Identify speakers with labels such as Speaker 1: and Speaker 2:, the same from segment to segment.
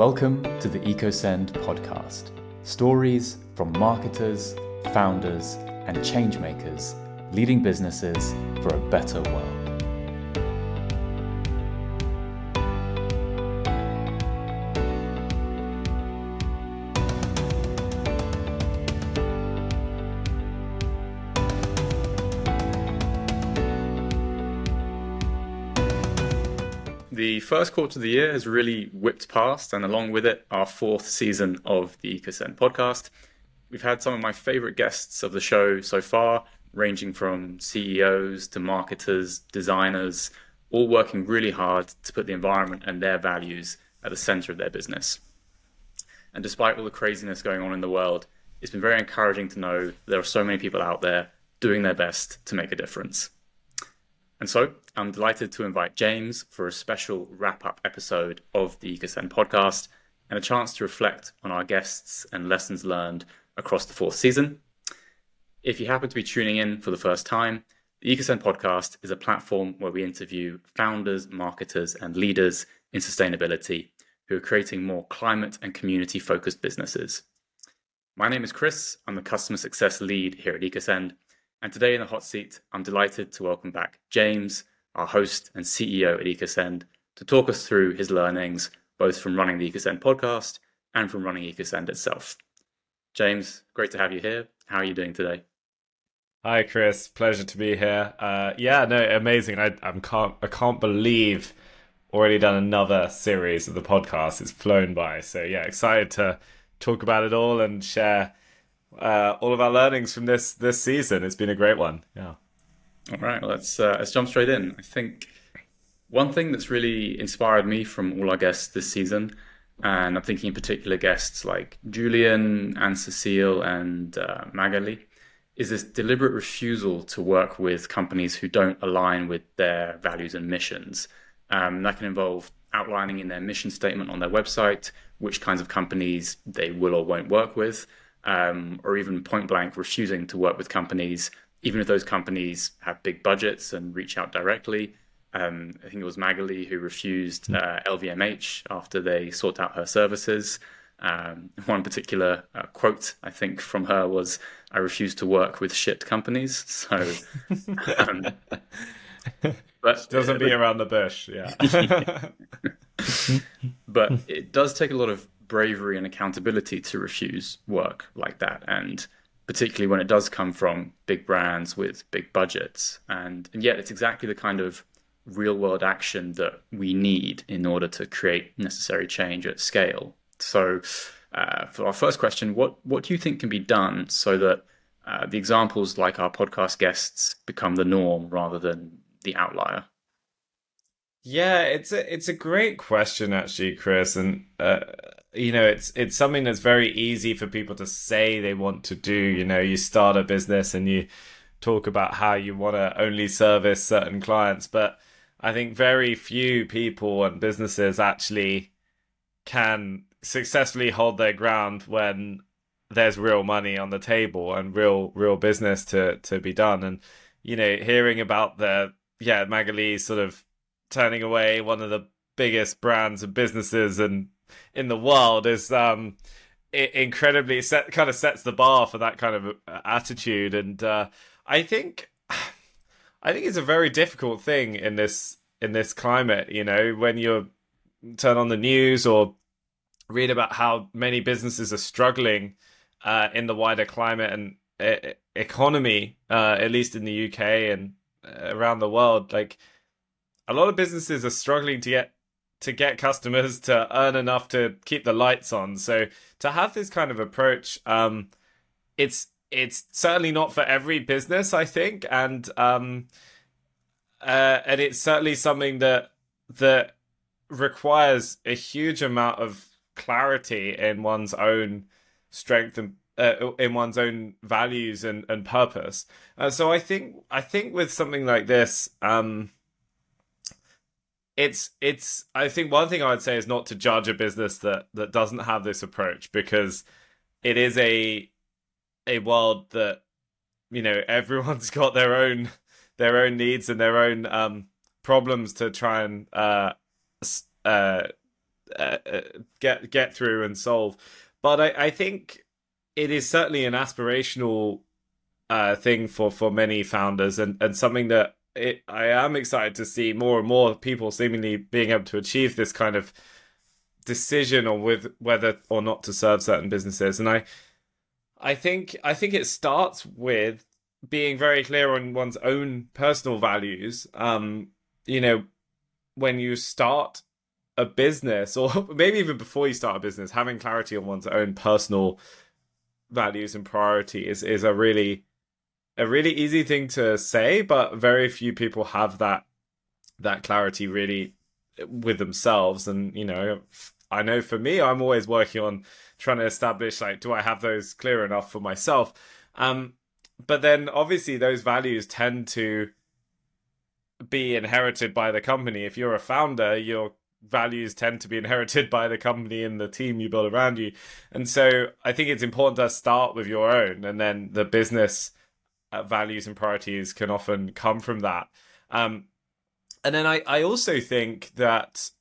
Speaker 1: Welcome to the EcoSend podcast. Stories from marketers, founders, and changemakers leading businesses for a better world.
Speaker 2: The first quarter of the year has really whipped past, and along with it, our fourth season of the EcoSend podcast. We've had some of my favorite guests of the show so far, ranging from CEOs to marketers, designers, all working really hard to put the environment and their values at the center of their business. And despite all the craziness going on in the world, it's been very encouraging to know there are so many people out there doing their best to make a difference. And so I'm delighted to invite James for a special wrap-up episode of the EcoSend podcast and a chance to reflect on our guests and lessons learned across the fourth season. If you happen to be tuning in for the first time, the EcoSend podcast is a platform where we interview founders, marketers, and leaders in sustainability who are creating more climate and community-focused businesses. My name is Chris. I'm the customer success lead here at EcoSend. And today in the hot seat, I'm delighted to welcome back James, our host and CEO at EcoSend, to talk us through his learnings, both from running the EcoSend podcast and from running EcoSend itself. James, great to have you here. How are you doing today?
Speaker 3: Hi, Chris. Pleasure to be here. Amazing. I can't believe already done another series of the podcast. It's flown by. So yeah, excited to talk about it all and share all of our learnings from this season. It's been a great one. Yeah.
Speaker 2: All right, well, let's jump straight in. I think one thing that's really inspired me from all our guests this season, and I'm thinking in particular guests like Julian and Cecile and Magali, is this deliberate refusal to work with companies who don't align with their values and missions. That can involve outlining in their mission statement on their website which kinds of companies they will or won't work with, or even point blank refusing to work with companies, even if those companies have big budgets and reach out directly. I think it was Magali who refused LVMH after they sought out her services. One particular quote, I think, from her was, "I refuse to work with shit companies." So,
Speaker 3: but doesn't be around the bush, yeah.
Speaker 2: But it does take a lot of bravery and accountability to refuse work like that, and particularly when it does come from big brands with big budgets. And yet it's exactly the kind of real world action that we need in order to create necessary change at scale. So for our first question, what do you think can be done so that the examples like our podcast guests become the norm rather than the outlier?
Speaker 3: Yeah, it's a great question actually, Chris, and it's something that's very easy for people to say they want to do. You start a business and you talk about how you want to only service certain clients, but I think very few people and businesses actually can successfully hold their ground when there's real money on the table and real business to be done. And hearing about Magali sort of turning away one of the biggest brands and businesses and in the world is it incredibly kind of sets the bar for that kind of attitude. And I think it's a very difficult thing in this climate. When you turn on the news or read about how many businesses are struggling in the wider climate and economy, at least in the UK and around the world, like a lot of businesses are struggling to get customers to earn enough to keep the lights on. So to have this kind of approach, it's certainly not for every business, I think, and it's certainly something that requires a huge amount of clarity in one's own strength and in one's own values and purpose. So I think with something like this, I think one thing I would say is not to judge a business that doesn't have this approach, because it is a world that everyone's got their own needs and their own problems to try and get through and solve. But I think it is certainly an aspirational thing for many founders, and something that I am excited to see more and more people seemingly being able to achieve this kind of decision on with whether or not to serve certain businesses. And I think it starts with being very clear on one's own personal values. When you start a business, or maybe even before you start a business, having clarity on one's own personal values and priority is a really easy thing to say, but very few people have that clarity really with themselves. And I know for me, I'm always working on trying to establish, like, do I have those clear enough for myself? But then obviously those values tend to be inherited by the company. If you're a founder, your values tend to be inherited by the company and the team you build around you. And so I think it's important to start with your own, and then the business values and priorities can often come from that. And then I also think that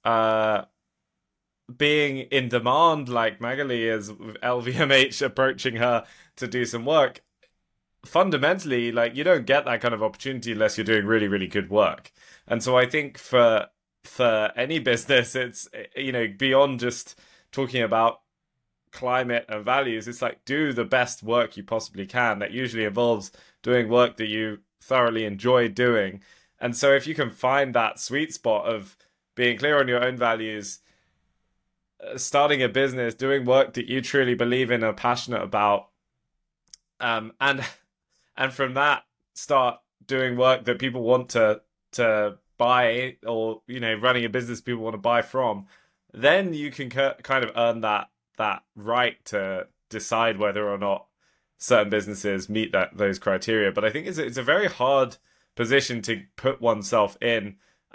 Speaker 3: being in demand, like Magali is, with LVMH approaching her to do some work, fundamentally, like, you don't get that kind of opportunity unless you're doing really, really good work. And so I think for any business, it's, beyond just talking about climate and values, it's like, do the best work you possibly can. That usually involves doing work that you thoroughly enjoy doing. And so if you can find that sweet spot of being clear on your own values, starting a business, doing work that you truly believe in, are passionate about, and from that start doing work that people want to buy, or running a business people want to buy from, then you can kind of earn that right to decide whether or not certain businesses meet those criteria. But I think it's a very hard position to put oneself in.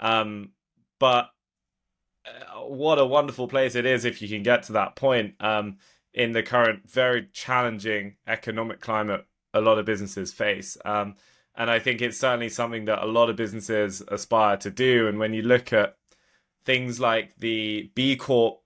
Speaker 3: But what a wonderful place it is if you can get to that point. In the current very challenging economic climate a lot of businesses face. And I think it's certainly something that a lot of businesses aspire to do. And when you look at things like the B Corp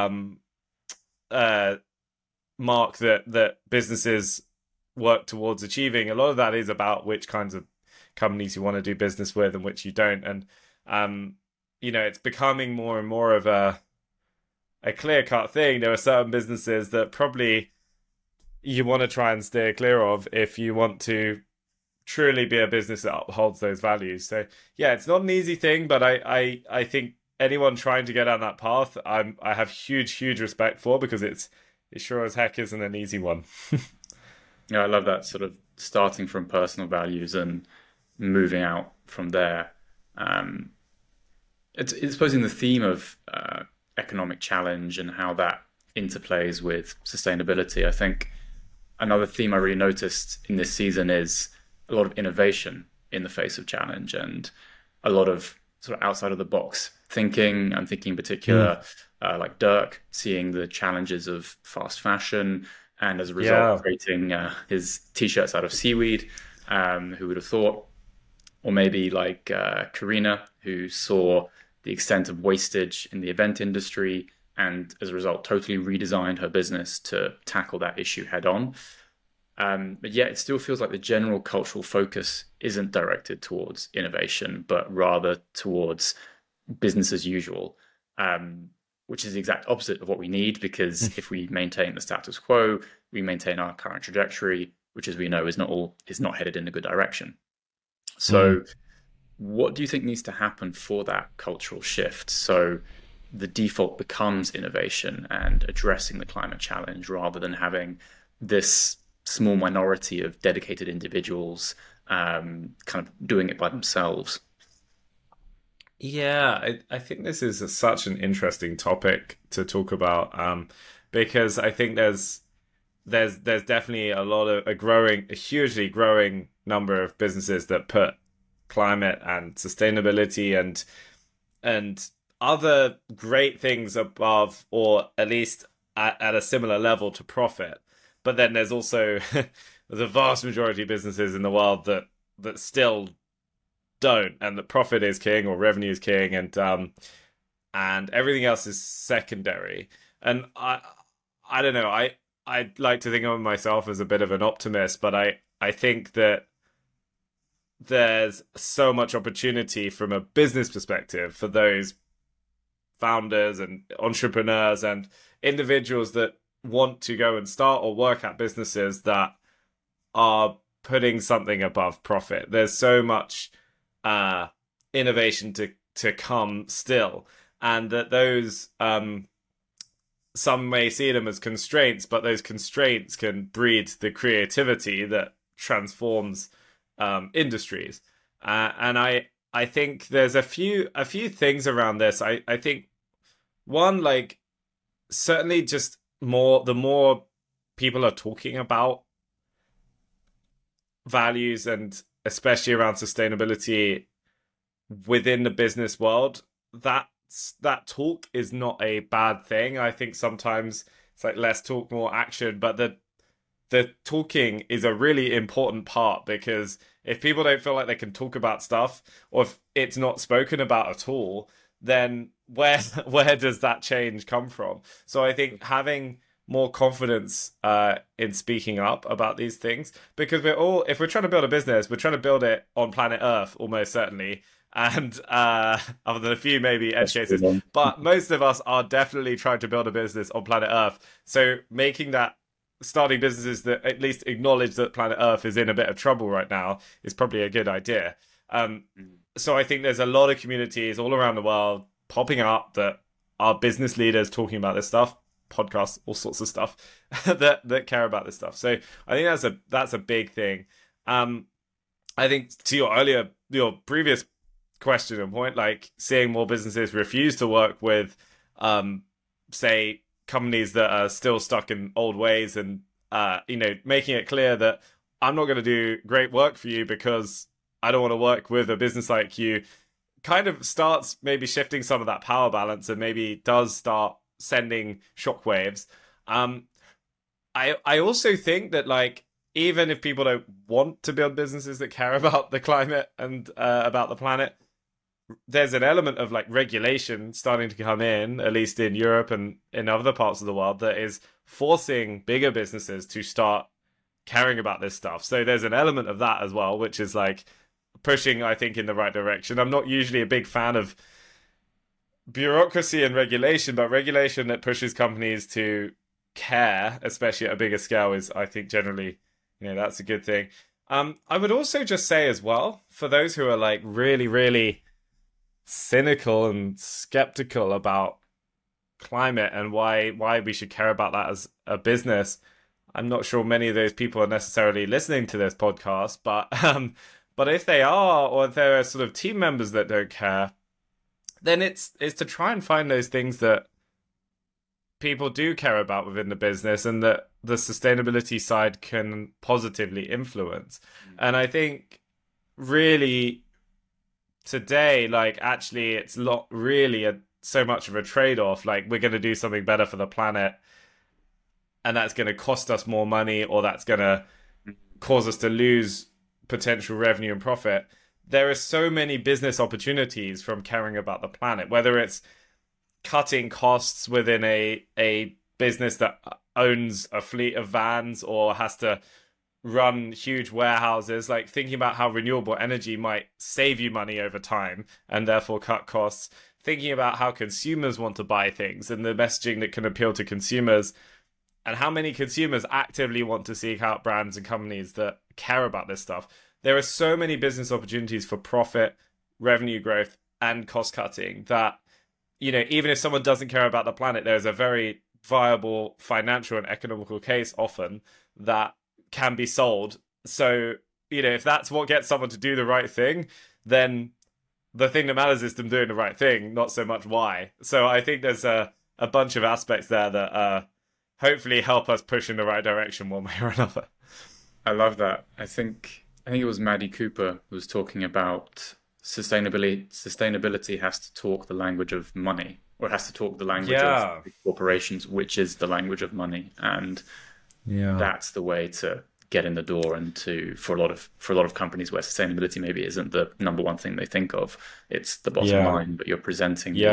Speaker 3: mark that businesses work towards achieving, a lot of that is about which kinds of companies you want to do business with and which you don't. And it's becoming more and more of a clear-cut thing. There are certain businesses that probably you want to try and steer clear of if you want to truly be a business that upholds those values. So yeah, it's not an easy thing, but I think anyone trying to get down that path, I have huge respect for, because it sure as heck isn't an easy one.
Speaker 2: Yeah, I love that sort of starting from personal values and moving out from there. It's supposing the theme of economic challenge and how that interplays with sustainability. I think another theme I really noticed in this season is a lot of innovation in the face of challenge, and a lot of sort of outside of the box thinking. I'm thinking in particular like Dirk, seeing the challenges of fast fashion, and as a result creating his t-shirts out of seaweed. Who would have thought? Or maybe like Karina, who saw the extent of wastage in the event industry, and as a result totally redesigned her business to tackle that issue head on. But yet it still feels like the general cultural focus isn't directed towards innovation, but rather towards business as usual, which is the exact opposite of what we need, because if we maintain the status quo, we maintain our current trajectory, which, as we know, is not headed in a good direction. So what do you think needs to happen for that cultural shift, so the default becomes innovation and addressing the climate challenge, rather than having this small minority of dedicated individuals kind of doing it by themselves?
Speaker 3: Yeah, I think this is such an interesting topic to talk about, because I think there's definitely a hugely growing number of businesses that put climate and sustainability and other great things above, or at least at a similar level to profit. But then there's also the vast majority of businesses in the world that still don't, and that profit is king or revenue is king. And and everything else is secondary. And I don't know. I like to think of myself as a bit of an optimist, but I think that there's so much opportunity from a business perspective for those founders and entrepreneurs and individuals that want to go and start or work at businesses that are putting something above profit. There's so much innovation to come still, and that those some may see them as constraints, but those constraints can breed the creativity that transforms industries. And I think there's a few things around this. I think one, like, certainly just the more people are talking about values, and especially around sustainability within the business world, that talk is not a bad thing. I think sometimes it's like less talk, more action, but the talking is a really important part, because if people don't feel like they can talk about stuff, or if it's not spoken about at all, then where does that change come from? So I think having more confidence in speaking up about these things, because if we're trying to build a business, we're trying to build it on planet Earth, almost certainly. And other than a few maybe edge cases, but most of us are definitely trying to build a business on planet Earth. So starting businesses that at least acknowledge that planet Earth is in a bit of trouble right now is probably a good idea. So I think there's a lot of communities all around the world popping up that are business leaders talking about this stuff, podcasts, all sorts of stuff that care about this stuff. So I think that's a big thing. I think to your previous question and point, like seeing more businesses refuse to work with, say, companies that are still stuck in old ways, and making it clear that I'm not going to do great work for you because I don't want to work with a business like you, kind of starts maybe shifting some of that power balance, and maybe does start sending shockwaves. I also think that, like, even if people don't want to build businesses that care about the climate and about the planet, there's an element of like regulation starting to come in, at least in Europe and in other parts of the world, that is forcing bigger businesses to start caring about this stuff. So there's an element of that as well, which is like pushing, I think, in the right direction. I'm not usually a big fan of bureaucracy and regulation, but regulation that pushes companies to care, especially at a bigger scale, is, I think, generally, that's a good thing. I would also just say as well, for those who are like really, really cynical and skeptical about climate and why we should care about that as a business, I'm not sure many of those people are necessarily listening to this podcast, but if they are, or if there are sort of team members that don't care, then it's to try and find those things that people do care about within the business, and that the sustainability side can positively influence. And I think really today, like, actually it's not really so much of a trade-off. Like, we're going to do something better for the planet, and that's going to cost us more money, or that's going to cause us to lose potential revenue and profit. There are so many business opportunities from caring about the planet, whether it's cutting costs within a business that owns a fleet of vans or has to run huge warehouses, like thinking about how renewable energy might save you money over time and therefore cut costs, thinking about how consumers want to buy things and the messaging that can appeal to consumers, and how many consumers actively want to seek out brands and companies that care about this stuff. There are so many business opportunities for profit, revenue growth, and cost cutting that, even if someone doesn't care about the planet, there's a very viable financial and economical case often that can be sold. So, if that's what gets someone to do the right thing, then the thing that matters is them doing the right thing, not so much why. So I think there's a bunch of aspects there that hopefully help us push in the right direction one way or another.
Speaker 2: I love that. I think it was Maddie Cooper who was talking about sustainability has to talk the language of money, or it has to talk the language of corporations, which is the language of money. And that's the way to get in the door, and for a lot of companies where sustainability maybe isn't the number one thing they think of, it's the bottom line, but you're presenting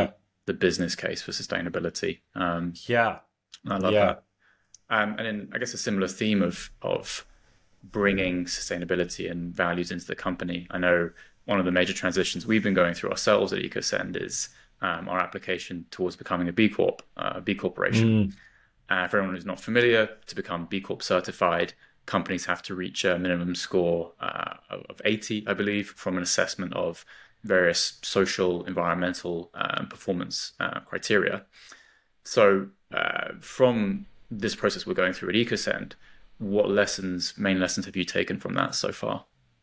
Speaker 2: the business case for sustainability.
Speaker 3: Yeah.
Speaker 2: I love that. And then I guess a similar theme of bringing sustainability and values into the company. I know one of the major transitions we've been going through ourselves at EcoSend is our application towards becoming a B Corp, B Corporation. For anyone who's not familiar, to become B Corp certified, companies have to reach a minimum score of 80, I believe, from an assessment of various social, environmental, performance criteria. So from this process we're going through at EcoSend, what main lessons have you taken from that so far?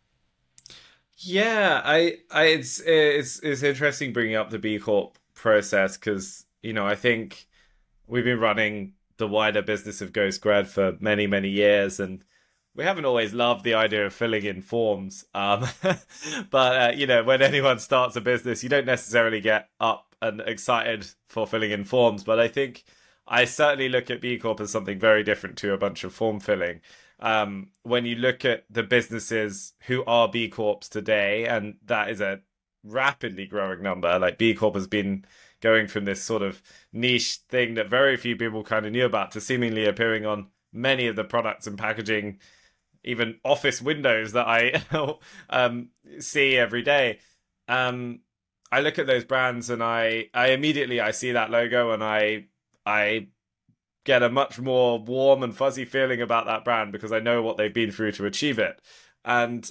Speaker 3: Yeah, it's interesting bringing up the B Corp process because, I think we've been running the wider business of Go Squared for many, many years, and we haven't always loved the idea of filling in forms. But, when anyone starts a business, you don't necessarily get up and excited for filling in forms. But I think I certainly look at B Corp as something very different to a bunch of form filling. When you look at the businesses who are B Corps today, and that is a rapidly growing number, like B Corp has been going from this sort of niche thing that very few people kind of knew about to seemingly appearing on many of the products and packaging, even office windows that I see every day. I look at those brands and I immediately see that logo and I get a much more warm and fuzzy feeling about that brand because I know what they've been through to achieve it. And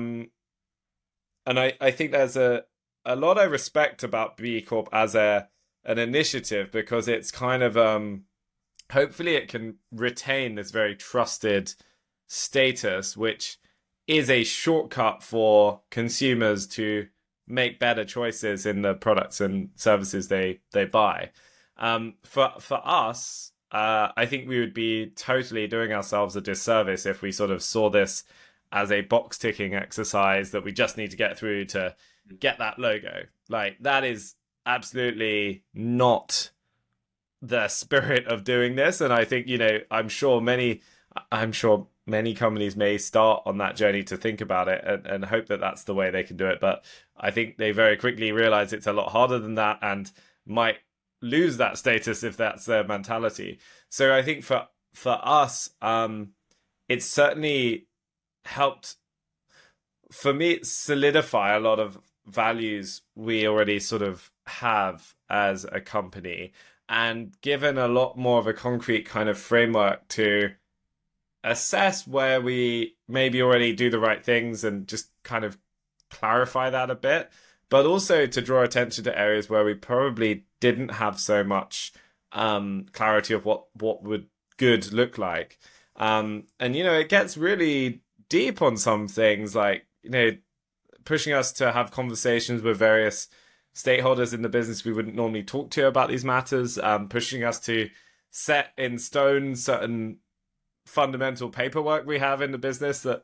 Speaker 3: I think there's a lot I respect about B Corp as an initiative because it's kind of hopefully it can retain this very trusted status, which is a shortcut for consumers to make better choices in the products and services they buy. For us, I think we would be totally doing ourselves a disservice if we sort of saw this as a box ticking exercise that we just need to get through to get that logo. Like, that is absolutely not the spirit of doing this. And I think, I'm sure many companies may start on that journey to think about it and hope that that's the way they can do it. But I think they very quickly realize it's a lot harder than that and might lose that status if that's their mentality. So I think for us, it's certainly helped for me solidify a lot of values we already sort of have as a company and given a lot more of a concrete kind of framework to assess where we maybe already do the right things and just kind of clarify that a bit, but also to draw attention to areas where we probably didn't have so much clarity of what would good look like. And, it gets really deep on some things like, pushing us to have conversations with various stakeholders in the business we wouldn't normally talk to about these matters, pushing us to set in stone certain fundamental paperwork we have in the business that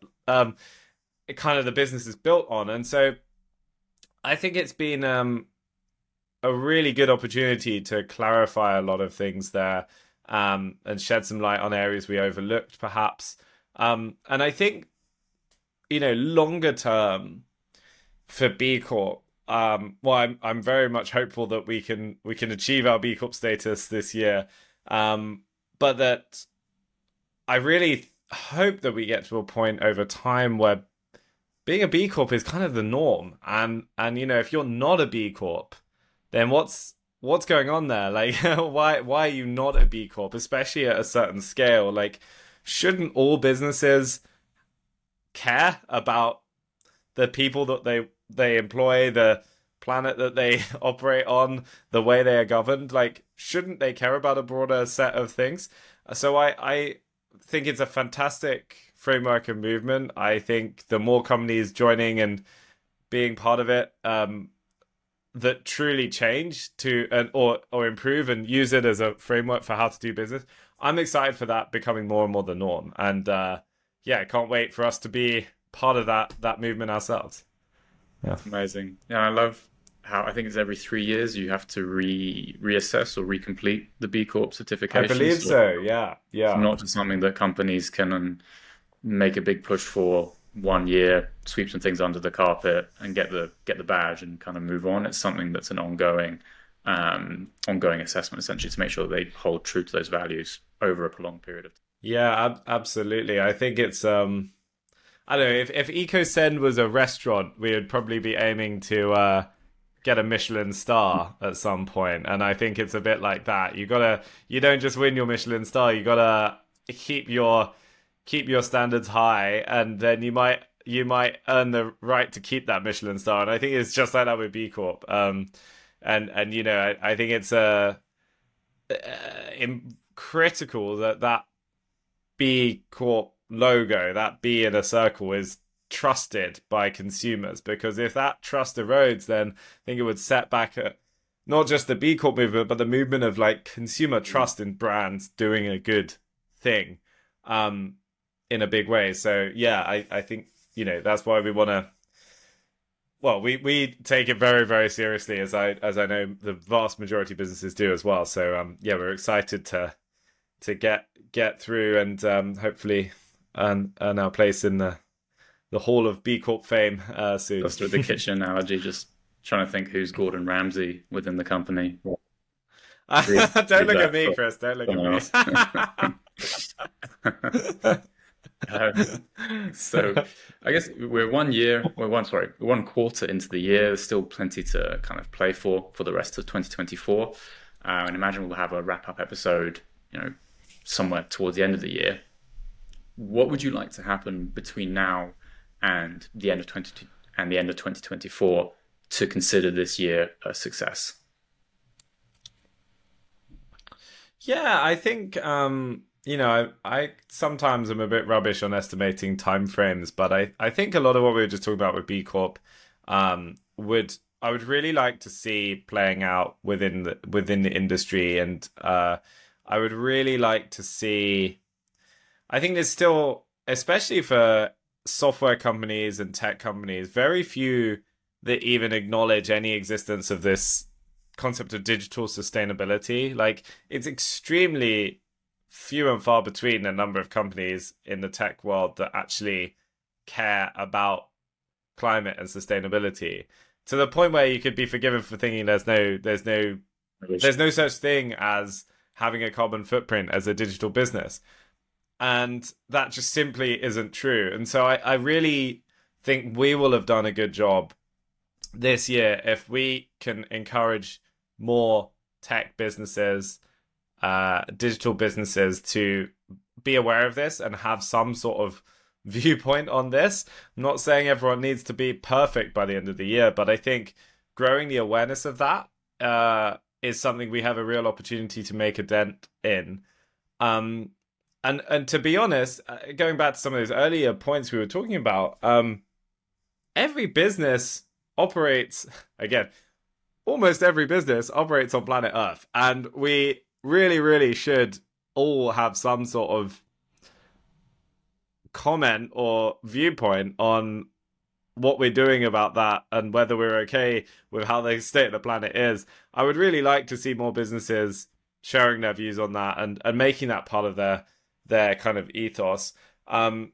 Speaker 3: the business is built on. And so I think it's been a really good opportunity to clarify a lot of things there and shed some light on areas we overlooked perhaps. And I think, longer term for B Corp, I'm very much hopeful that we can achieve our B Corp status this year. But that I really hope that we get to a point over time where being a B Corp is kind of the norm. And if you're not a B Corp, then what's going on there? Like, why are you not a B Corp, especially at a certain scale? Like, shouldn't all businesses care about the people that they employ, the planet that they operate on, the way they are governed? Like, shouldn't they care about a broader set of things? So I think it's a fantastic framework and movement. I think the more companies joining and being part of it that truly change or improve and use it as a framework for how to do business, I'm excited for that becoming more and more the norm. And I can't wait for us to be part of that movement ourselves. Yeah,
Speaker 2: amazing. Yeah, I love how I think it's every 3 years you have to reassess or recomplete the B Corp certification.
Speaker 3: I believe so. Yeah.
Speaker 2: It's not just something that companies can make a big push for 1 year, sweep some things under the carpet, and get the badge and kind of move on. It's something that's an ongoing ongoing assessment, essentially, to make sure that they hold true to those values over a prolonged period of time.
Speaker 3: Yeah, absolutely. I think it's I don't know, if EcoSend was a restaurant, we would probably be aiming to get a Michelin star at some point. And I think it's a bit like that. You don't just win your Michelin star, you gotta keep your standards high, and then you might earn the right to keep that Michelin star. And I think it's just like that with B Corp. And you know, I think it's critical that B Corp logo, that B in a circle, is trusted by consumers, because if that trust erodes, then I think it would set back not just the B Corp movement, but the movement of like consumer trust in brands doing a good thing in a big way. So yeah, I think, you know, that's why we want to, well, we take it very, very seriously, as I know the vast majority of businesses do as well. So yeah, we're excited to get through and hopefully earn our place in the Hall of B Corp fame soon.
Speaker 2: Just with the kitchen analogy, just trying to think who's Gordon Ramsay within the company.
Speaker 3: Don't look at me, Chris. Don't look at
Speaker 2: me. So I guess we're one quarter into the year. There's still plenty to kind of play for the rest of 2024. And imagine we'll have a wrap-up episode, you know, somewhere towards the end of the year. What would you like to happen between now and the end of 2024 to consider this year a success?
Speaker 3: Yeah, I think you know, I sometimes am a bit rubbish on estimating timeframes, but I think a lot of what we were just talking about with B Corp I would really like to see playing out within the industry, and I would really like to see. I think there's still, especially for software companies and tech companies, very few that even acknowledge any existence of this concept of digital sustainability. Like, it's extremely few and far between the number of companies in the tech world that actually care about climate and sustainability, to the point where you could be forgiven for thinking there's no such thing as having a carbon footprint as a digital business. And that just simply isn't true. And so I really think we will have done a good job this year if we can encourage more tech businesses, digital businesses, to be aware of this and have some sort of viewpoint on this. I'm not saying everyone needs to be perfect by the end of the year, but I think growing the awareness of that is something we have a real opportunity to make a dent in. And to be honest, going back to some of those earlier points we were talking about, every business operates, again, almost every business operates on planet Earth. And we really, really should all have some sort of comment or viewpoint on what we're doing about that and whether we're okay with how the state of the planet is. I would really like to see more businesses sharing their views on that and making that part of their kind of ethos. And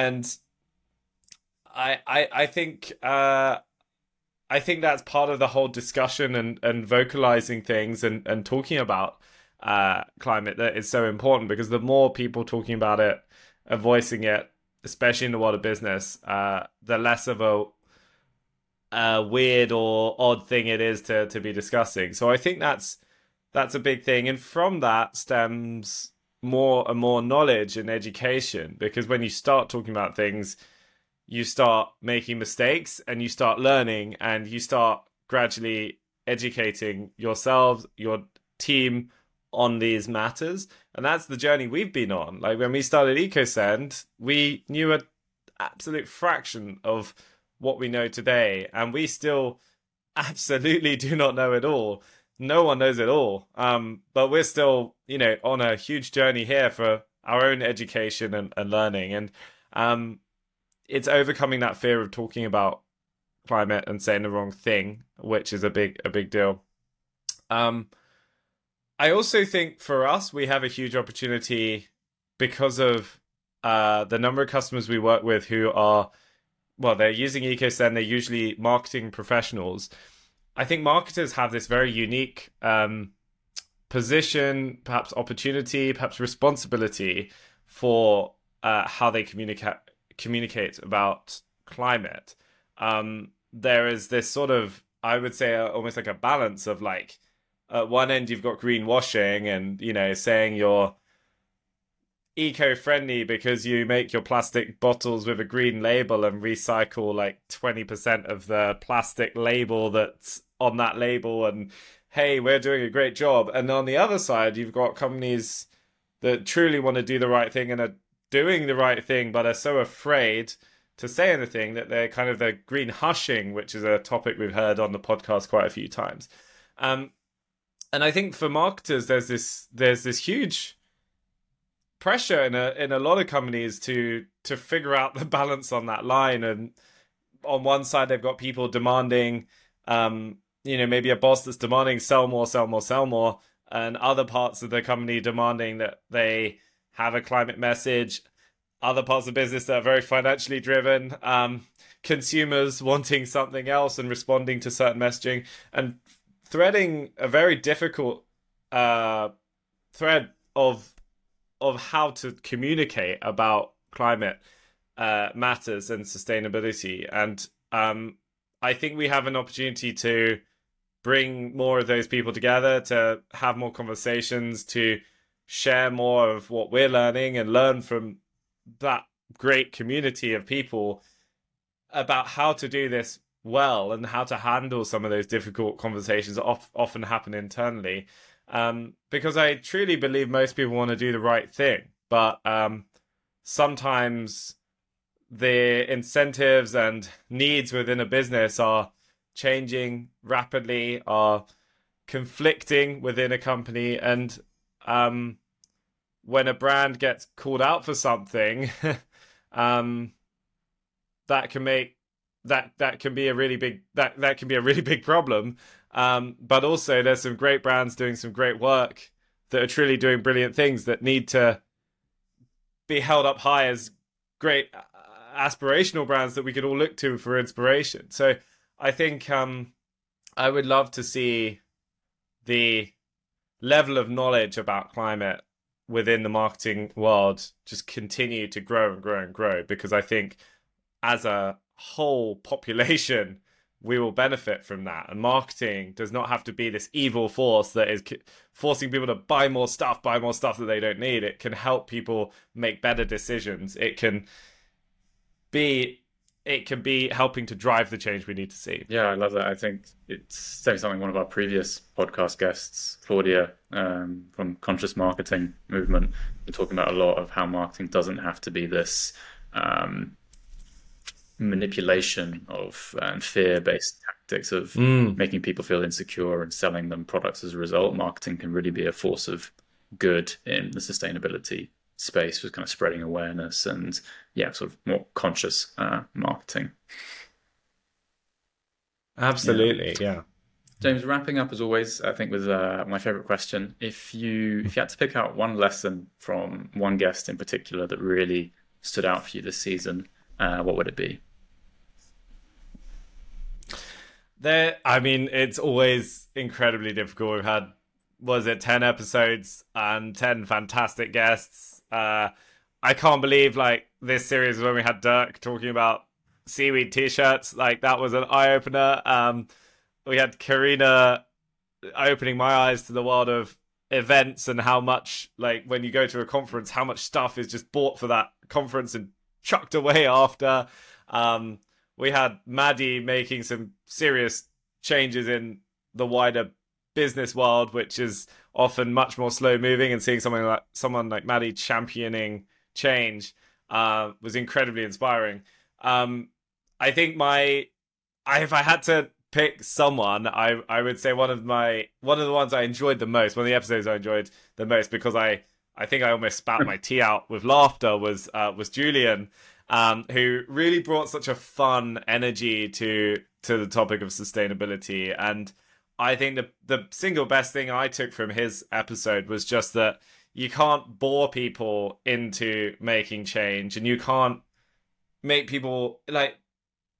Speaker 3: I think that's part of the whole discussion and vocalizing things and talking about climate that is so important, because the more people talking about it and voicing it, especially in the world of business, the less of a weird or odd thing it is to be discussing. So I think that's a big thing. And from that stems more and more knowledge and education, because when you start talking about things, you start making mistakes and you start learning and you start gradually educating yourselves, your team, on these matters. And that's the journey we've been on. Like, when we started EcoSend, we knew an absolute fraction of what we know today, and we still absolutely do not know it all. No one knows it all. But we're still, you know, on a huge journey here for our own education and learning. And it's overcoming that fear of talking about climate and saying the wrong thing, which is a big deal. I also think for us, we have a huge opportunity because of the number of customers we work with who are, well, they're using EcoSend. They're usually marketing professionals. I think marketers have this very unique position, perhaps opportunity, perhaps responsibility for how they communicate about climate. There is this sort of, I would say, almost like a balance of like, at one end you've got greenwashing and, you know, saying you're eco-friendly because you make your plastic bottles with a green label and recycle like 20% of the plastic label that's on that label, and hey, we're doing a great job. And on the other side, you've got companies that truly want to do the right thing and are doing the right thing, but are so afraid to say anything that they're green hushing, which is a topic we've heard on the podcast quite a few times. And I think for marketers, there's this huge pressure in a lot of companies to figure out the balance on that line. And on one side, they've got people demanding, maybe a boss that's demanding sell more, sell more, sell more, and other parts of the company demanding that they have a climate message. Other parts of business that are very financially driven, consumers wanting something else and responding to certain messaging, and threading a very difficult thread of how to communicate about climate matters and sustainability. And I think we have an opportunity to bring more of those people together, to have more conversations, to share more of what we're learning and learn from that great community of people about how to do this well and how to handle some of those difficult conversations that often happen internally. Because I truly believe most people want to do the right thing, but sometimes the incentives and needs within a business are changing rapidly, are conflicting within a company, and when a brand gets called out for something, that can be a really big problem. But also, there's some great brands doing some great work that are truly doing brilliant things that need to be held up high as great aspirational brands that we could all look to for inspiration. So I think I would love to see the level of knowledge about climate within the marketing world just continue to grow and grow and grow, because I think as a whole population, we will benefit from that. And marketing does not have to be this evil force that is forcing people to buy more stuff that they don't need. It can help people make better decisions. It can be helping to drive the change we need to see.
Speaker 2: Yeah, I love that. I think it's something one of our previous podcast guests, Claudia, from Conscious Marketing Movement, we're talking about a lot of how marketing doesn't have to be this manipulation of and fear-based tactics of making people feel insecure and selling them products as a result. Marketing can really be a force of good in the sustainability space, with kind of spreading awareness and sort of more conscious marketing.
Speaker 3: Absolutely, yeah.
Speaker 2: James, wrapping up as always, I think with my favorite question, if you had to pick out one lesson from one guest in particular that really stood out for you this season, what would it be?
Speaker 3: It's always incredibly difficult. We've had, 10 episodes and 10 fantastic guests. I can't believe this series when we had Dirk talking about seaweed t-shirts, that was an eye-opener. We had Karina opening my eyes to the world of events and how much, when you go to a conference, how much stuff is just bought for that conference and chucked away after. We had Maddie making some serious changes in the wider business world, which is often much more slow moving, and seeing someone like Maddie championing change was incredibly inspiring. I think if I had to pick someone, I would say one of the ones I enjoyed the most, one of the episodes I enjoyed the most, because I think I almost spat my tea out with laughter, was Julian, who really brought such a fun energy to the topic of sustainability. And I think the single best thing I took from his episode was just that you can't bore people into making change, and you can't make people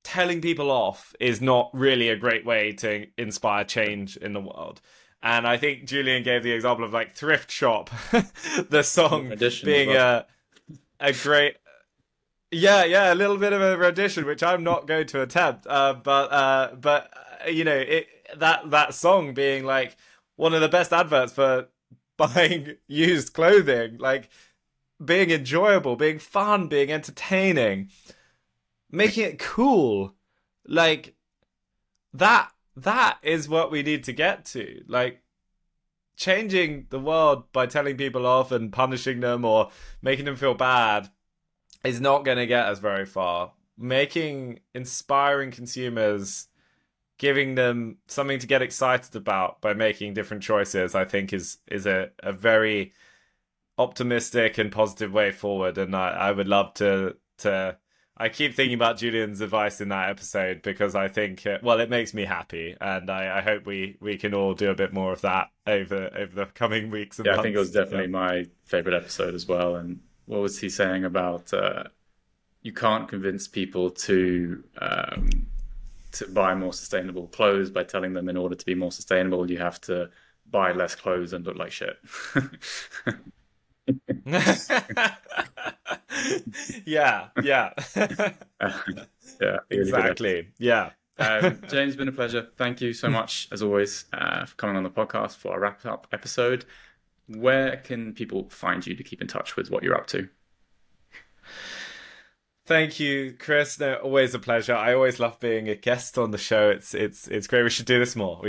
Speaker 3: telling people off is not really a great way to inspire change in the world. And I think Julian gave the example of like Thrift Shop, the song being a great, a little bit of a rendition, which I'm not going to attempt. But you know, that song being like one of the best adverts for buying used clothing, like being enjoyable, being fun, being entertaining, making it cool, like that is what we need to get to. Like, changing the world by telling people off and punishing them or making them feel bad is not going to get us very far. Inspiring consumers, giving them something to get excited about by making different choices, I think is a very optimistic and positive way forward. And I would love to I keep thinking about Julian's advice in that episode because I think, it makes me happy. And I hope we can all do a bit more of that over the coming weeks and months.
Speaker 2: I think it was definitely my favorite episode as well. And what was he saying about you can't convince people to buy more sustainable clothes by telling them in order to be more sustainable, you have to buy less clothes and look like shit.
Speaker 3: yeah exactly. Yeah.
Speaker 2: James, been a pleasure. Thank you so much as always for coming on the podcast for our wrap up episode. Where can people find you to keep in touch with what you're up to?
Speaker 3: Thank you, Chris. No, always a pleasure. I always love being a guest on the show. It's great. We should do this more.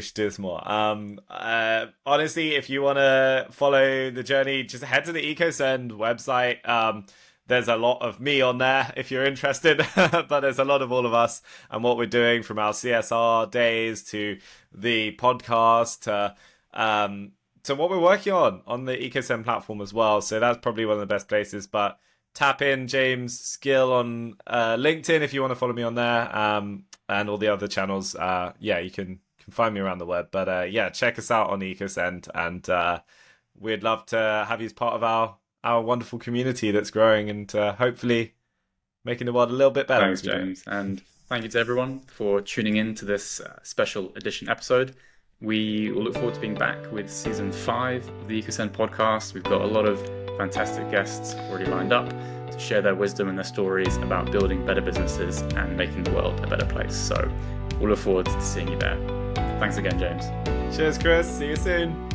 Speaker 3: Honestly, if you want to follow the journey, just head to the EcoSend website. There's a lot of me on there if you're interested, but there's a lot of all of us and what we're doing, from our CSR days to the podcast to what we're working on the EcoSend platform as well. So that's probably one of the best places. But tap in James Skill on LinkedIn if you want to follow me on there, and all the other channels. You can find me around the web. But check us out on EcoSend, and we'd love to have you as part of our wonderful community that's growing and hopefully making the world a little bit better.
Speaker 2: Thanks, James. And thank you to everyone for tuning in to this special edition episode. We will look forward to being back with season 5 of the EcoSend podcast. We've got a lot of fantastic guests already lined up to share their wisdom and their stories about building better businesses and making the world a better place. So we'll look forward to seeing you there. Thanks again, James.
Speaker 3: Cheers, Chris. See you soon.